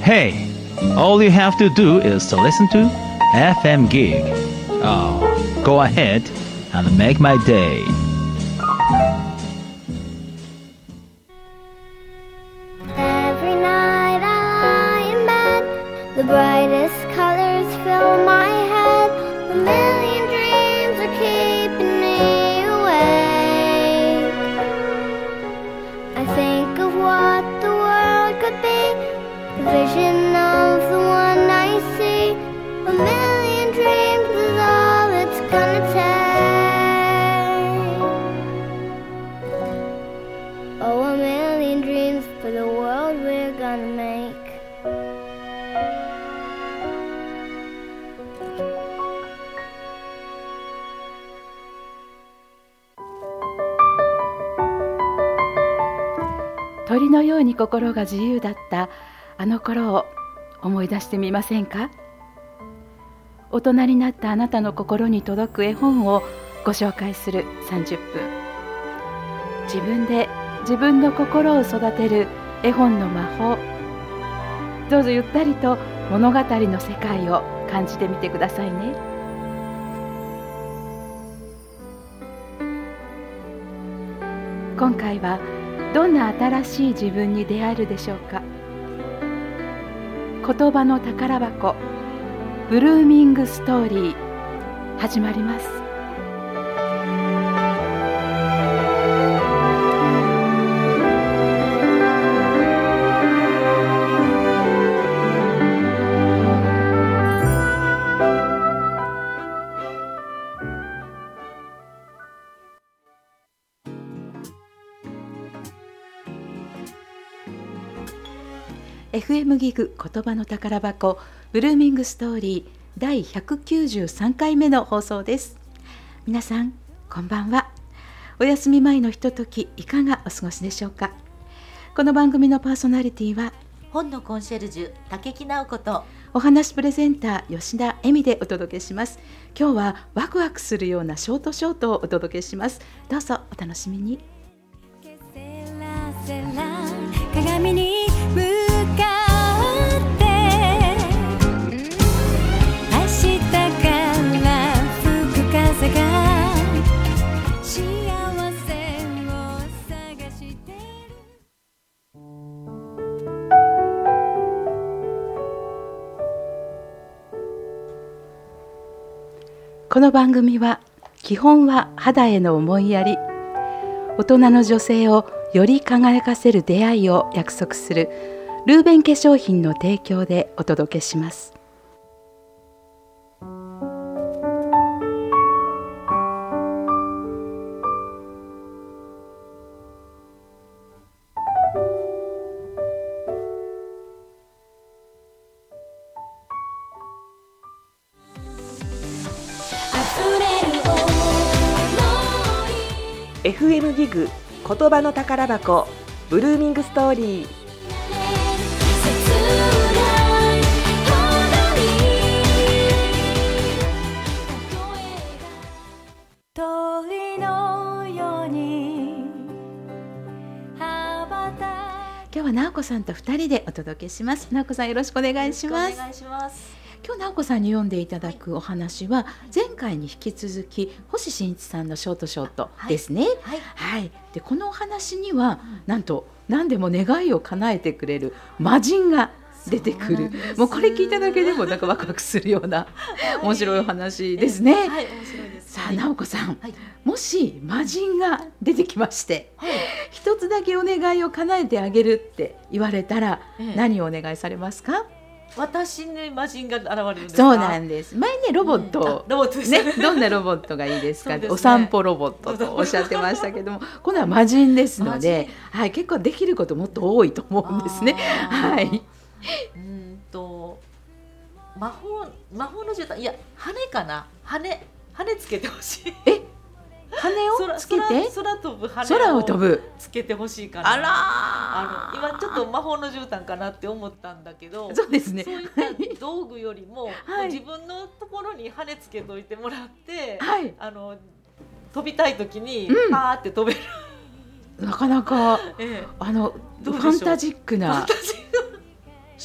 Hey, all you have to do is to listen to FM Gig. Oh, go ahead and make my day. Every night I lie in bed, the brightest colors fill my head. A million dreams are keeping me awake. I think of what the world could be, the vision of the one I see. A million dreams is all it's gonna take. Oh, a million dreams for the world we're gonna make. 鳥のように心が自由だったあの頃を思い出してみませんか？大人になったあなたの心に届く絵本をご紹介する30分。自分で自分の心を育てる絵本の魔法。どうぞゆったりと物語の世界を感じてみてくださいね。今回はどんな新しい自分に出会えるでしょうか。言葉の宝箱、ブルーミングストーリー、始まります。FM ギグ言葉の宝箱ブルーミングストーリー第193回目の放送です。皆さんこんばんは。お休み前のひとときいかがお過ごしでしょうか。この番組のパーソナリティは本のコンシェルジュ竹木直子とお話プレゼンター吉田恵美でお届けします。今日はワクワクするようなショートをお届けします。どうぞお楽しみに。鏡にこの番組は基本は肌への思いやり、大人の女性をより輝かせる出会いを約束するルーベン化粧品の提供でお届けします。 FM ギグ言葉の宝箱ブルーミングストーリー。 今日は直子さんと2人でお届けします。直子さんよろしくお願いします。 お願いします。 今日直子さんに読んでいただくお話は前回に引き続き星新一さんのショートですね。はい、でこのお話にはなんと何でも願いを叶えてくれる魔人が出てくる。もうこれ聞いただけでもなんかワクワクするような面白いお話ですね。 はい、面白いです。 さあ直子さん、もし魔人が出てきまして、一つだけお願いを叶えてあげるって言われたら何をお願いされますか？ 私に魔人が現れるんですか？ そうなんです。前ねロボット、ね、どんなロボットがいいですか？お散歩ロボットとおっしゃってましたけども今度は魔人ですので、はい、結構できることもっと多いと思うんですね。はい。 魔法の絨毯、いや羽かな、羽つけてほしい。 羽をつけて空飛ぶ羽をつけてほしいかな。 あら今ちょっと魔法の絨毯かなって思ったんだけど、 そうですね。 そういった道具よりも、自分のところに羽つけといてもらって、飛びたい時にパーって飛べる。なかなかファンタジックな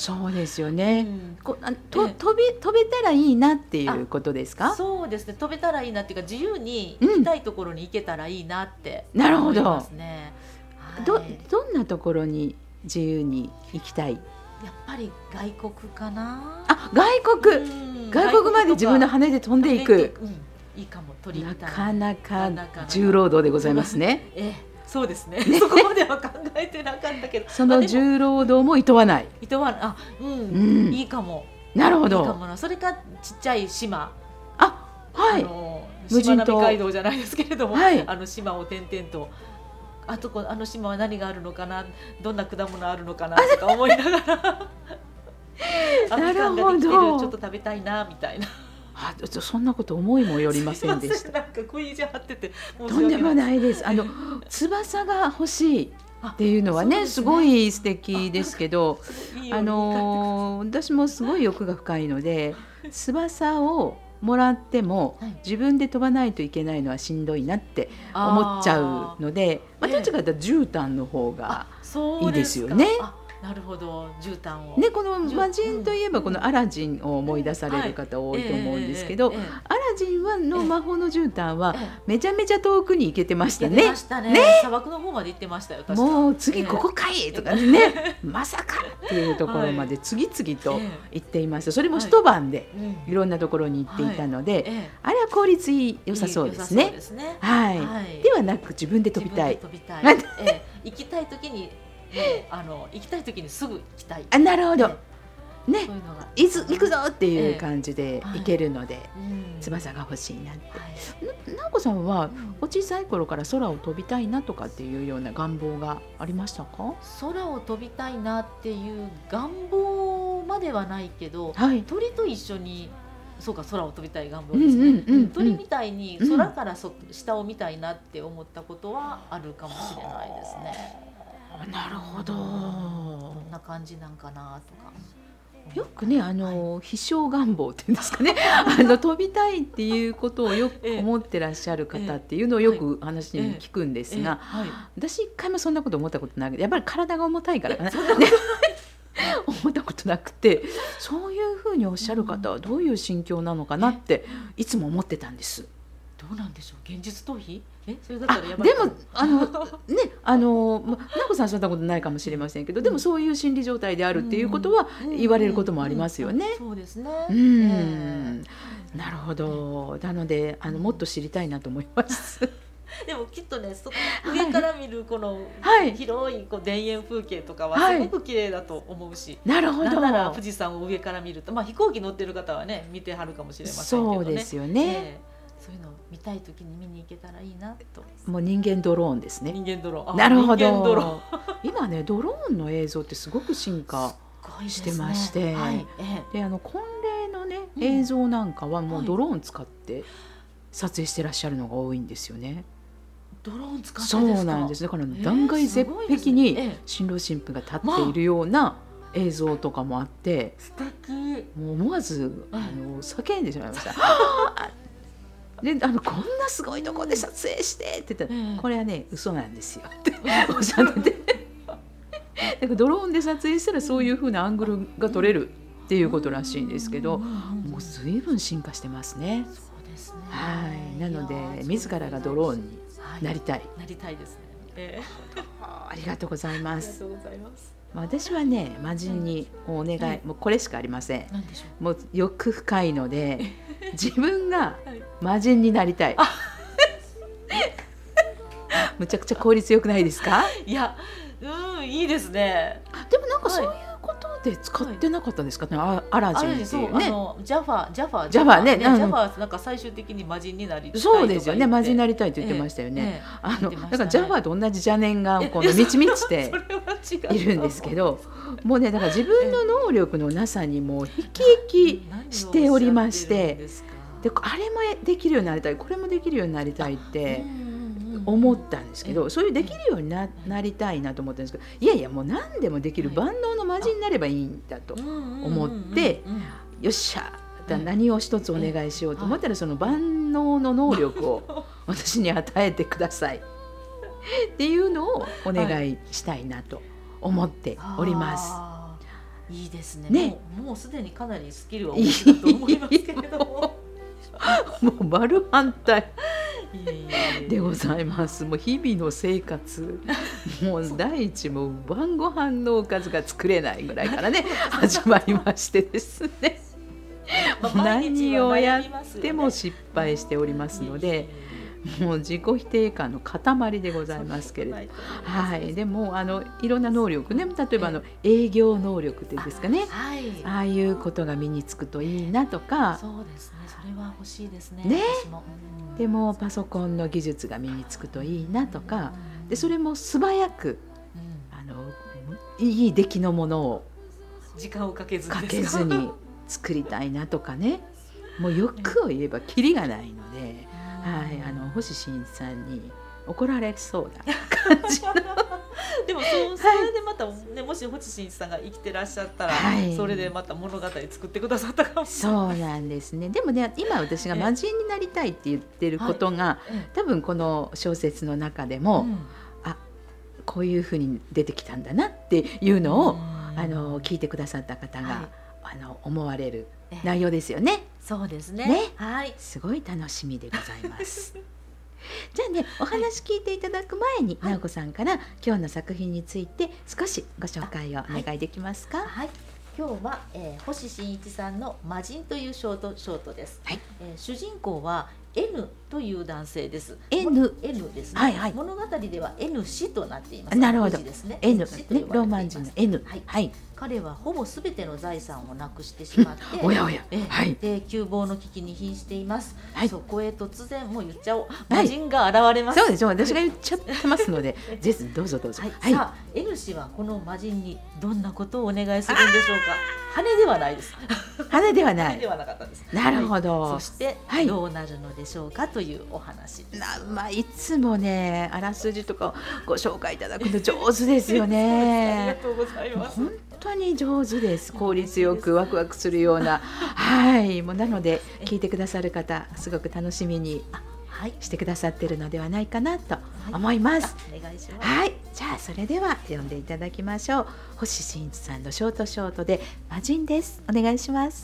そうですよね、飛べたらいいなっていうことですか？ そうですね、飛べたらいいなっていうか、自由に行きたいところに行けたらいいなって思いますね。 どんなところに自由に行きたい？ やっぱり外国かな。 外国まで自分の羽で飛んでいく、 いいかも。取りたい。 なかなか重労働でございますね。 そうですね。そこまでは考えてなかったけど、 その重労働も厭わない。 いいかも。 なるほど。 いいかもな。それかちっちゃい島。 はい。 無人島街道じゃないですけれども、島を転々と。あの島は何があるのかな、どんな果物あるのかなとか思いながらみかんができてる、ちょっと食べたいなみたいな。 そんなこと思いもよりませんでした。 なんか食い意地張っててとんでもないです。翼が欲しいっていうのはね、すごい素敵ですけど、私もすごい欲が深いので、翼をもらっても自分で飛ばないといけないのはしんどいなって思っちゃうので、どっちかというと絨毯の方がいいですよね。 なるほど、絨毯をね、この魔人といえばこのアラジンを思い出される方多いと思うんですけど、アラジンの魔法の絨毯はめちゃめちゃ遠くに行けてましたね。 砂漠の方まで行ってましたよ。 もう次ここかいとかね、まさかっていうところまで次々と行っていました。それも一晩でいろんなところに行っていたので、あれは効率良さそうですね。はい。ではなく自分で飛びたい。 行きたい時に行きたい時にすぐ行きたい。 なるほど。ね、行くぞっていう感じで行けるので、翼が欲しいなって。直子さんはお小さい頃から空を飛びたいなとかっていうような願望がありましたか？ 空を飛びたいなっていう願望まではないけど、鳥と一緒に空を飛びたい願望ですね。鳥みたいに空から下を見たいなって思ったことはあるかもしれないですね。 なるほど。 どんな感じなんかなとか。 よくね、飛翔願望っていうんですかね飛びたいっていうことをよく思ってらっしゃる方っていうのをよく話に聞くんですが、私一回もそんなこと思ったことないけど、やっぱり体が重たいからかな思ったことなくて、そういうふうにおっしゃる方はどういう心境なのかなっていつも思ってたんです。 どうなんでしょう、現実逃避？それだったらやばい。 でも直子さんそんなことないかもしれませんけど、でもそういう心理状態であるっていうことは言われることもありますよね。 そうですね。 なるほど。なのでもっと知りたいなと思います。 でもきっとね、上から見るこの広い田園風景とかはすごく綺麗だと思うし、 なるほど。 なんなら富士山を上から見ると、飛行機乗ってる方はね見てはるかもしれませんけどね。 そうですよね。 そういうのを見たい時に見に行けたらいいなと。 もう人間ドローンですね。 人間ドローン。 なるほど。今ね、ドローンの映像ってすごく進化してまして、で婚礼のね映像なんかはもうドローン使って撮影してらっしゃるのが多いんですよね。 ドローン使ってですか？ そうなんです。だから断崖絶壁に新郎新婦が立っているような映像とかもあって、 素敵。もう思わず叫んでしまいました。でこんなすごいところで撮影してって言ったら、これはね嘘なんですよっておっしゃってて、だからドローンで撮影したらそういう風なアングルが撮れるっていうことらしいんですけど、もう随分進化してますね。 そうですね。 なので自らがドローンになりたい。 なりたいですね。 ありがとうございます。 ありがとうございます。 私はね、魔人にお願い、もうこれしかありません。もう欲深いので自分が魔人になりたい。むちゃくちゃ効率よくないですか？ いや、いいですね。 でもなんかそういうことで使ってなかったですかね、アラジンっていうね。 ジャファね、ジャファはなんか最終的に魔人になりたいとか言って。 そうですよね、魔人になりたいと言ってましたよね。だからジャファと同じ邪念がこの満ち満ちているんですけど、もうね、だから自分の能力のなさにもう生き生きしておりまして、であれもできるようになりたい、これもできるようになりたいって思ったんですけど、そういうできるように なりたいなと思ったんですけど、いやいやもう何でもできる万能の魔人になればいいんだと思って、よっしゃ何を一つお願いしようと思ったら、その万能の能力を私に与えてくださいっていうのをお願いしたいなと思っております。 いいでですね。もうすでにかなりスキルはお持ちだと思いますけれどももう丸反対でございます。もう日々の生活、もう第一も晩ご飯のおかずが作れないぐらいからね始まりましてですね何をやっても失敗しておりますので、もう自己否定感の塊でございますけれど、はい、でもいろんな能力ね、例えば営業能力っていうんですかね、ああいうことが身につくといいなとか。 そうですね、それは欲しいですね。私もでもパソコンの技術が身につくといいなとか、でそれも素早く、いい出来のものを時間をかけずに作りたいなとかね、もう欲を言えばキリがないので、星新一さんに怒られそうな感じのでもそれでまた、ね、もし星新一さんが生きてらっしゃったら、それでまた物語作ってくださったかもしれない。 そうなんですね。でもね、今私が魔人になりたいって言ってることが、多分この小説の中でも、こういうふうに出てきたんだなっていうのを聞いてくださった方が、思われる内容ですよね。 そうですね。はい、 すごい楽しみでございますじゃあね、お話聞いていただく前に、直子さんから今日の作品について少しご紹介をお願いできますか。 今日は、星新一さんの魔人というショートです。主人公は N という男性です。N ですね。物語では N 氏となっています。 なるほど。 ですね。 N ね、ローマ字の N。 彼はほぼすべての財産をなくしてしまって、で窮乏の危機に瀕しています。そこへ突然、もう言っちゃおう、魔人が現れます。 そうですよ、私が言っちゃってますのでぜひどうぞどうぞ。 さあ、N 氏はこの魔人にどんなことをお願いするんでしょうか。羽ではないです。 羽ではない。 羽ではなかったです。 なるほど。 そしてどうなるのでしょうかというお話です。 いつもね、あらすじとかご紹介いただくの上手ですよね。 ありがとうございます。 本当に上手です。効率よくワクワクするようなもうなので聞いてくださる方すごく楽しみにしてくださっているのではないかなと思います。 お願いします。 じゃあそれでは読んでいただきましょう。星新一さんのショートで魔人です。お願いします。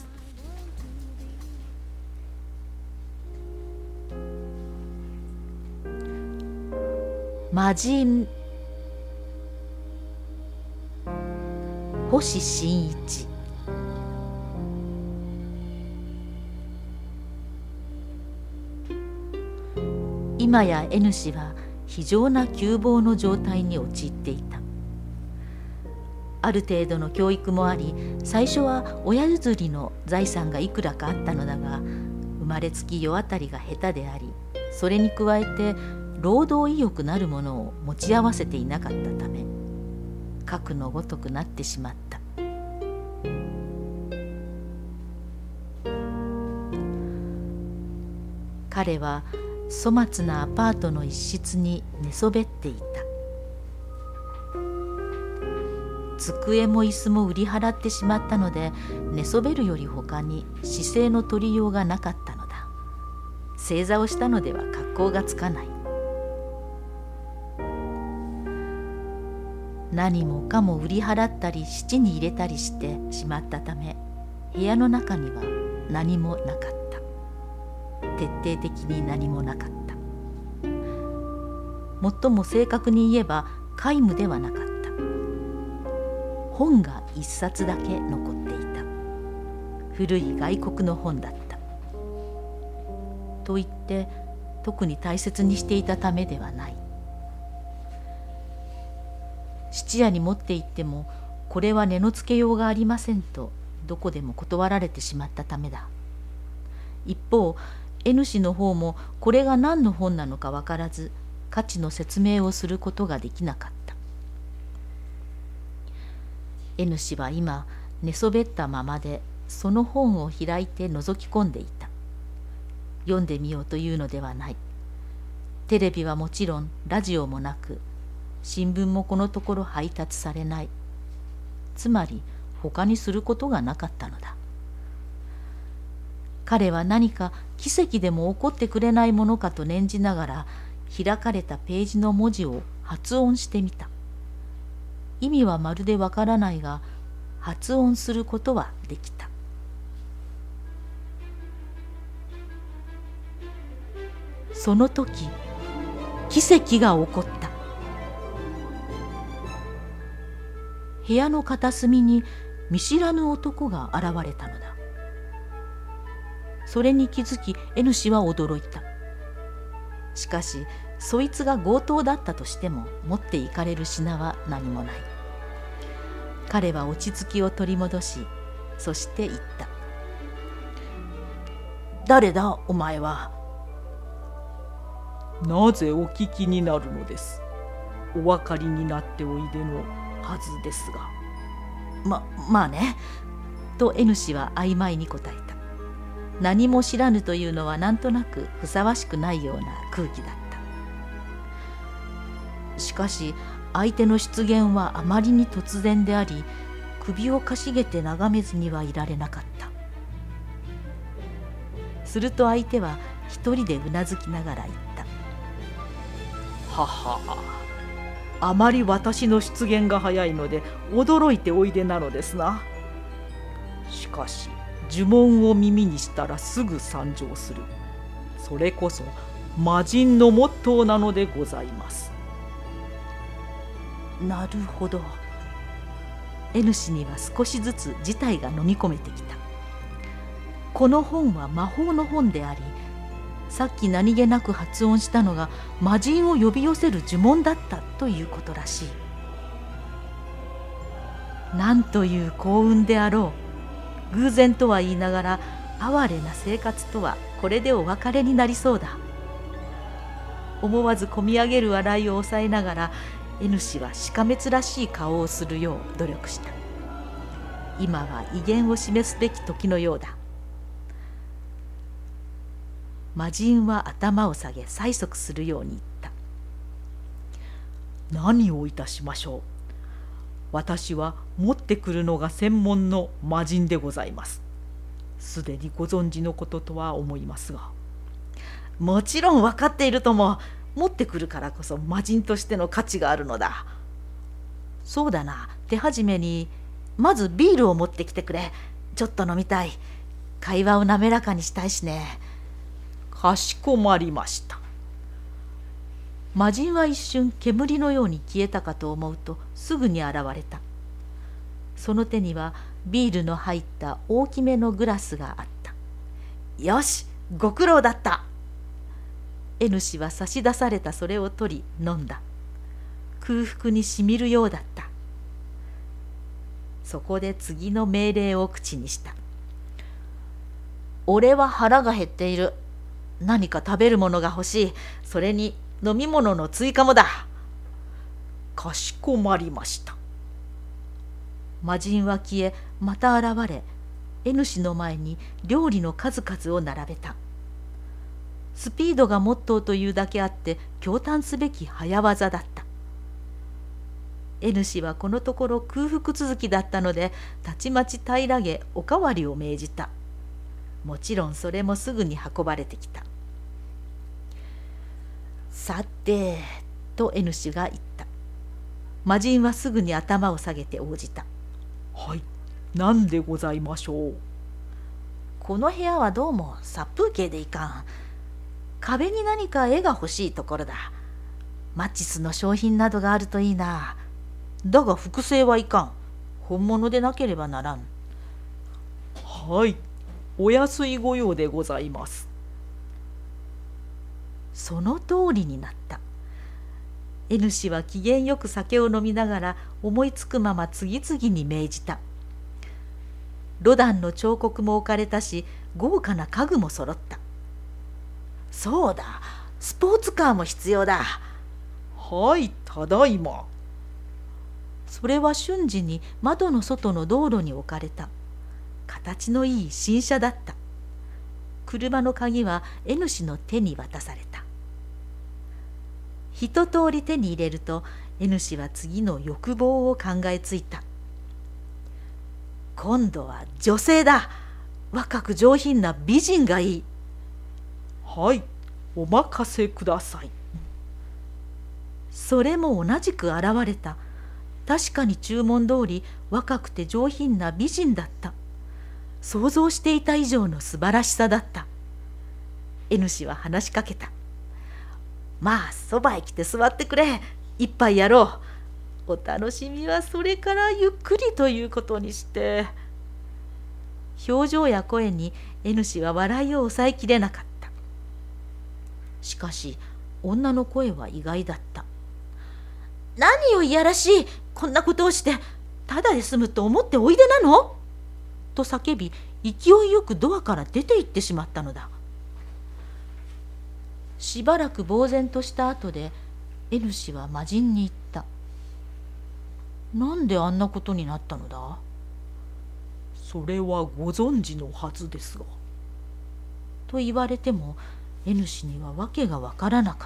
魔人、星新一。今や N 氏は非常な窮乏の状態に陥っていた。ある程度の教育もあり、最初は親譲りの財産がいくらかあったのだが、生まれつき世当たりが下手であり、それに加えて労働意欲なるものを持ち合わせていなかったため、核のごとくなってしまった。彼は粗末なアパートの一室に寝そべっていた。机も椅子も売り払ってしまったので、寝そべるより他に姿勢の取りようがなかったのだ。正座をしたのでは格好がつかない。何もかも売り払ったり質に入れたりしてしまったため、部屋の中には何もなかった。徹底的に何もなかった。もっとも正確に言えば皆無ではなかった。本が一冊だけ残っていた。古い外国の本だった。と言って特に大切にしていたためではない。質屋に持って行っても、これは値のつけようがありませんとどこでも断られてしまったためだ。一方、N 氏の方もこれが何の本なのか分からず、価値の説明をすることができなかった。N 氏は今寝そべったままで、その本を開いて覗き込んでいた。読んでみようというのではない。テレビはもちろんラジオもなく、新聞もこのところ配達されない。つまり他にすることがなかったのだ。彼は何か奇跡でも起こってくれないものかと念じながら、開かれたページの文字を発音してみた。意味はまるでわからないが、 発音することはできた。その時、奇跡が起こった。部屋の片隅に見知らぬ男が現れたのだ。それに気づき N 氏は驚いた。しかしそいつが強盗だったとしても持っていかれる品は何もない。彼は落ち着きを取り戻し、そして言った。誰だお前は。 なぜお聞きになるのです。お分かりになっておいでのはずですが。 まあね、と N 氏は曖昧に答えた。何も知らぬというのはなんとなくふさわしくないような空気だった。しかし相手の出現はあまりに突然であり、首をかしげて眺めずにはいられなかった。すると相手は一人でうなずきながら言った。 ははあまり私の出現が早いので驚いておいでなのですな。しかし呪文を耳にしたらすぐ参上する。それこそ魔人のモットーなのでございます。 なるほど。N 氏には少しずつ事態が飲み込めてきた。この本は魔法の本であり、さっき何気なく発音したのが魔人を呼び寄せる呪文だったということらしい。なんという幸運であろう。偶然とは言いながら哀れな生活とはこれでお別れになりそうだ。思わずこみ上げる笑いを抑えながら N 氏はしかめつらしい顔をするよう努力した。今は威厳を示すべき時のようだ。魔人は頭を下げ催促するように言った。 何をいたしましょう。私は持ってくるのが専門の魔人でございます。すでにご存知のこととは思いますが。 もちろん分かっているとも。持ってくるからこそ魔人としての価値があるのだ。そうだな、手始めにまずビールを持ってきてくれ。ちょっと飲みたい。会話を滑らかにしたいしね。 かしこまりました。 魔人は一瞬煙のように消えたかと思うとすぐに現れた。その手にはビールの入った大きめのグラスがあった。よし、ご苦労だった。N 氏は差し出されたそれを取り飲んだ。空腹にしみるようだった。そこで次の命令を口にした。俺は腹が減っている。何か食べるものが欲しい。それに飲み物の追加もだ。 かしこまりました。 魔人は消え、また現れ、N 氏の前に料理の数々を並べた。スピードがモットーというだけあって驚嘆すべき早業だった。N 氏はこのところ空腹続きだったので、たちまち平らげおかわりを命じた。もちろんそれもすぐに運ばれてきた。さて、と N 氏が言った。魔人はすぐに頭を下げて応じた。 はい、何でございましょう。 この部屋はどうも殺風景でいかん。壁に何か絵が欲しいところだ。マッチスの商品などがあるといいな。だが複製はいかん。本物でなければならん。 はい、お安いご用でございます。 その通りになった。N 氏は機嫌よく酒を飲みながら思いつくまま次々に命じた。ロダンの彫刻も置かれたし、豪華な家具も揃った。そうだ、スポーツカーも必要だ。 はい、ただいま。 それは瞬時に窓の外の道路に置かれた。形のいい新車だった。車の鍵は N 氏の手に渡された。一通り手に入れると N 氏は次の欲望を考えついた。今度は女性だ。若く上品な美人がいい。 はい、お任せください。 それも同じく現れた。 確かに注文通り若くて上品な美人だった。想像していた以上の素晴らしさだった。N 氏は話しかけた。まあそばへ来て座ってくれ、一杯やろう。お楽しみはそれからゆっくりということにして。表情や声に N 氏は笑いを抑えきれなかった。しかし女の声は意外だった。何をいやらしい、こんなことをしてただで済むと思っておいでなのと叫び、勢いよくドアから出て行ってしまったのだ。しばらく呆然とした後で N 氏は魔人に言った。なんであんなことになったのだ。 それはご存知のはずですが。 と言われても N 氏には訳がわからなかった。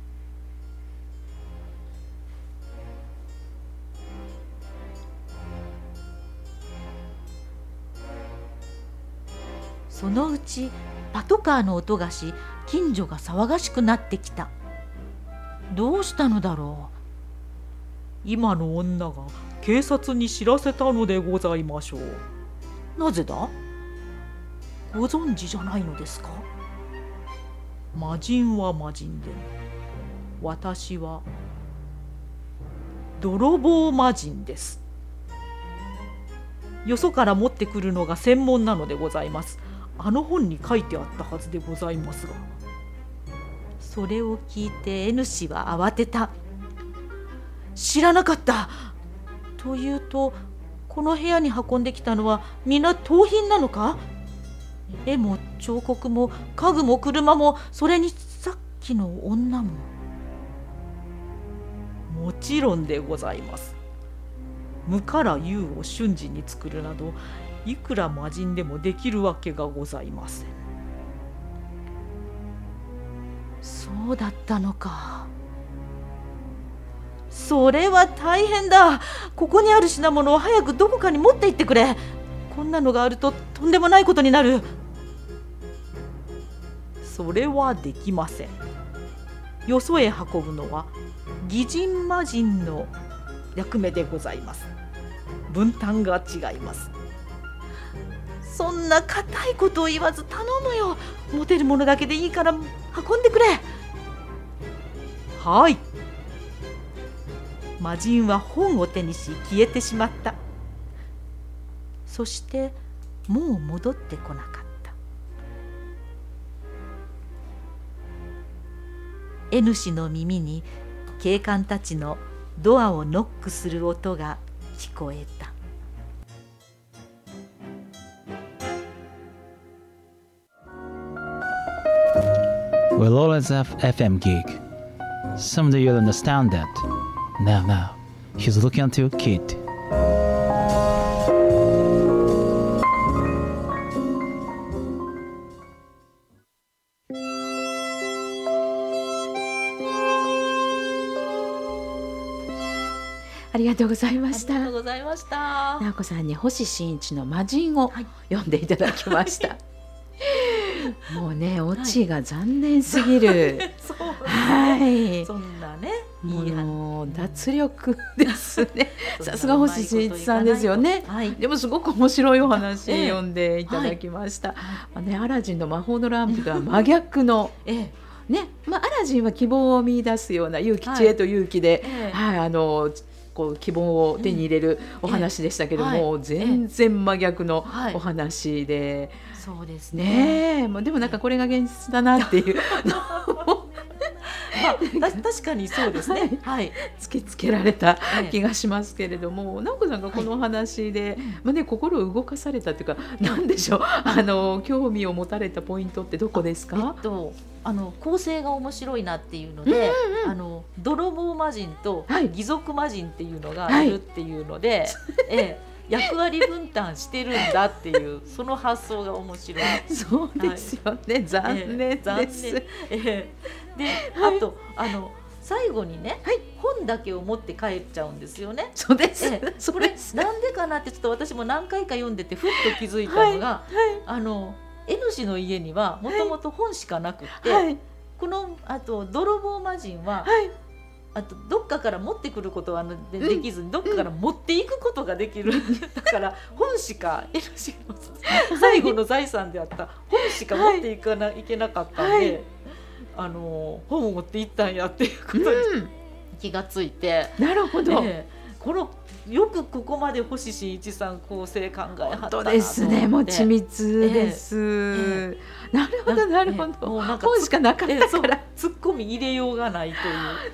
そのうちパトカーの音がし、近所が騒がしくなってきた。どうしたのだろう。今の女が警察に知らせたのでございましょう。 なぜだ。ご存知じゃないのですか。 魔人は魔人で、私は泥棒魔人です。よそから持ってくるのが専門なのでございます。あの本に書いてあったはずでございますが。 それを聞いて N 氏は慌てた。知らなかった。というと、この部屋に運んできたのは皆盗品なのか。絵も彫刻も家具も車も、それにさっきの女も。 もちろんでございます。無から有を瞬時に作るなど、いくら魔人でもできるわけがございません。 そうだったのか。それは大変だ。ここにある品物を早くどこかに持って行ってくれ。こんなのがあるととんでもないことになる。 それはできません。よそへ運ぶのは擬人魔人の役目でございます。分担が違います。 そんな固いことを言わず頼むよ。持てるものだけでいいから運んでくれ。 はい。魔人は本を手にし消えてしまった。 そしてもう戻ってこなかった。 N 氏の耳に警官たちのドアをノックする音が聞こえた。 We'll always have FM gig. Someday you'll understand that. Now, he's looking at you, kid. ありがとうございました。 ありがとうございました。 直子さんに星新一の魔人を読んでいただきました。もうね、オチが残念すぎる。 はい、そんなね、 もう脱力ですね。さすが星新一さんですよね。でもすごく面白いお話読んでいただきました。アラジンの魔法のランプとは真逆の。ね、アラジンは希望を見出すような勇気、知恵と勇気で、こう希望を手に入れるお話でしたけども、全然真逆のお話で、 そうですね。 でもなんかこれが現実だなっていう確かにそうですね。 突きつけられた気がしますけれども、直子さんがこのお話で、心を動かされたというか、なんでしょう、興味を持たれたポイントってどこですか？ 構成が面白いなっていうので、泥棒魔人と義賊魔人っていうのがいるっていうので、役割分担してるんだっていうその発想が面白い。 そうですよね、残念です。 で、あと最後にね、本だけを持って帰っちゃうんですよね。 そうです。 これなんでかなってちょっと私も何回か読んでてふっと気づいたのが、N 氏の家にはもともと本しかなくて、この泥棒魔人は、 あとどっかから持ってくることはできずに、どっかから持っていくことができる、だから本しか NC の最後の財産であった本しか持っていけなかったんで、本を持っていったんやっていうことに気がついて、 なるほど、 よくここまで星新一さん構成考えはったなと思って。 本当ですね、もう緻密です、なるほどなるほど、もうなんか本しかなかったからツッコミ入れようがないという、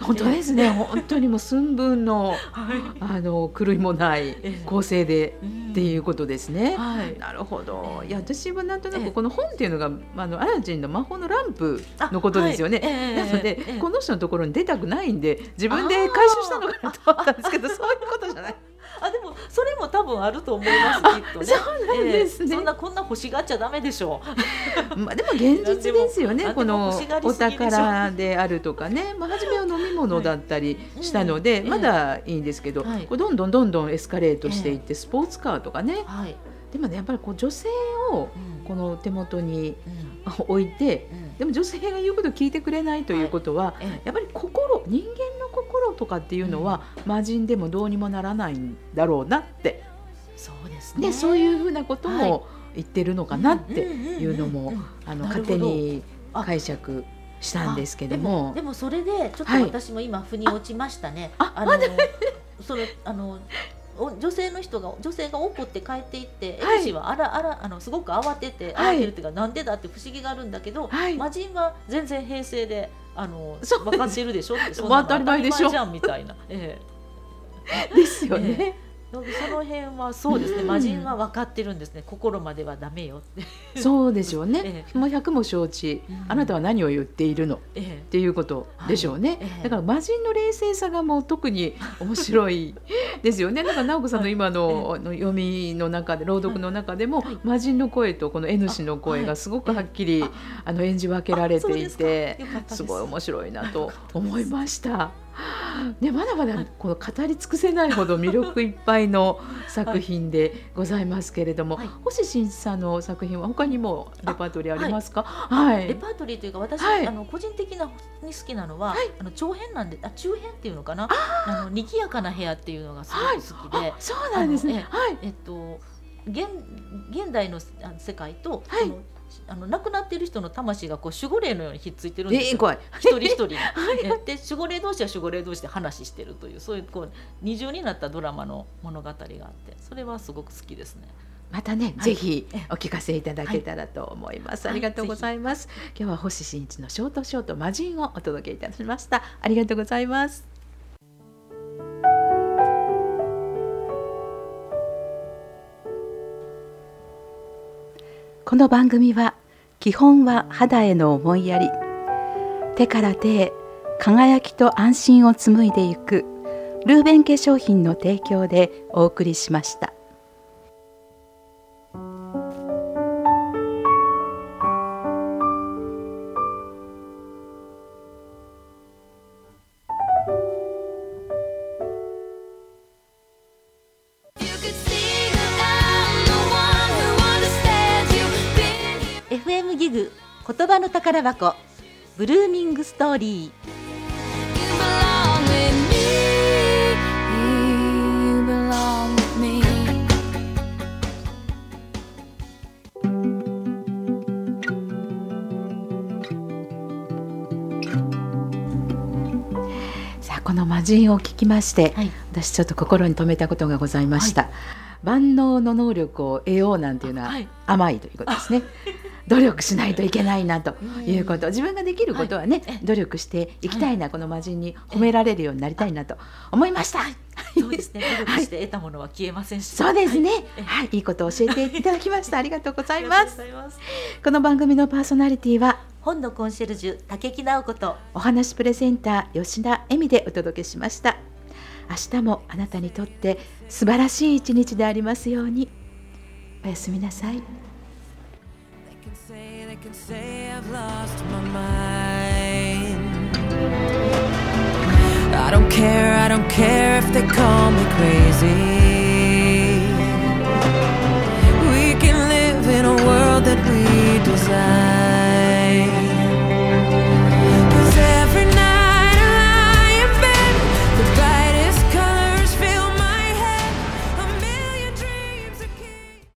本当ですね、本当にもう寸分の、狂いもない構成で、っていうことですね、なるほど。いや私はなんとなくこの本っていうのが、アラジンの魔法のランプのことですよね、なので、この人のところに出たくないんで自分で回収したのかなと思ったんですけど、そういうことじゃない。 でもそれも多分あると思います、きっとね。 そうなんですね、 こんな欲しがっちゃダメでしょう。 でも現実ですよね、このお宝であるとかね、初めは飲み物だったりしたので、まだいいんですけど、どんどんエスカレートしていって、スポーツカーとかね、でもねやっぱり女性をこの手元に置いて、でも女性が言うことを聞いてくれないということは、やっぱり人間の心とかっていうのは、魔人でもどうにもならないんだろうなって、 そうですね、 そういうふうなことも言ってるのかなっていうのも勝手に解釈したんですけども、 でもそれでちょっと私も今腑に落ちましたね。女性が怒って帰っていって、エルシはすごく慌ててるっていうか、なんでだって不思議があるんだけど、魔人は全然平静で分かってるでしょって、そんなの当たり前じゃんみたいな、 ですよね。 その辺はそうですね、魔人は分かってるんですね、心まではダメよってそうでしょうね、もう100も承知、あなたは何を言っているの、っていうことでしょうね、だから魔人の冷静さがもう特に面白いですよね。だから直子さんの今の読みの中で、朗読の中でも、魔人の声とこの N 氏の声がすごくはっきり演じ分けられていて、すごい面白いなと思いました。まだまだこの語り尽くせないほど魅力いっぱいの作品でございますけれども、星新一さんの作品は他にもレパートリーありますか？ レパートリーというか、私、個人的に好きなのは、長編なんで、中編っていうのかな、にぎやかな部屋っていうのがすごく好きで、 そうなんですね。 現代の世界と、亡くなっている人の魂が守護霊のようにひっついてるんですよ、一人一人で守護霊同士は守護霊同士で話してるという、そういう二重になったドラマの物語があって、それはすごく好きですね。 またね、ぜひお聞かせいただけたらと思います、ありがとうございます。今日は星新一のショート魔人をお届けいたしました。ありがとうございます。この番組は、基本は肌への思いやり、手から手へ輝きと安心を紡いでいくルーベン化粧品の提供でお送りしました。 FM ギグ言葉の宝箱、ブルーミングストーリー。 さあ、この魔人を聞きまして、私ちょっと心に留めたことがございました、万能の能力を得ようなんていうのは甘いということですね。努力しないといけないなということ、自分ができることはね、努力していきたいな、この魔人に褒められるようになりたいなと思いました。 そうですね、努力して得たものは消えませんし、 そうですね、いいことを教えていただきました。ありがとうございます。この番組のパーソナリティは本のコンシェルジュ竹木直子とお話プレゼンター吉田恵美でお届けしました。明日もあなたにとって素晴らしい一日でありますように。おやすみなさい。They can say I've lost my mind. I don't care if they call me crazy. We can live in a world that we desire.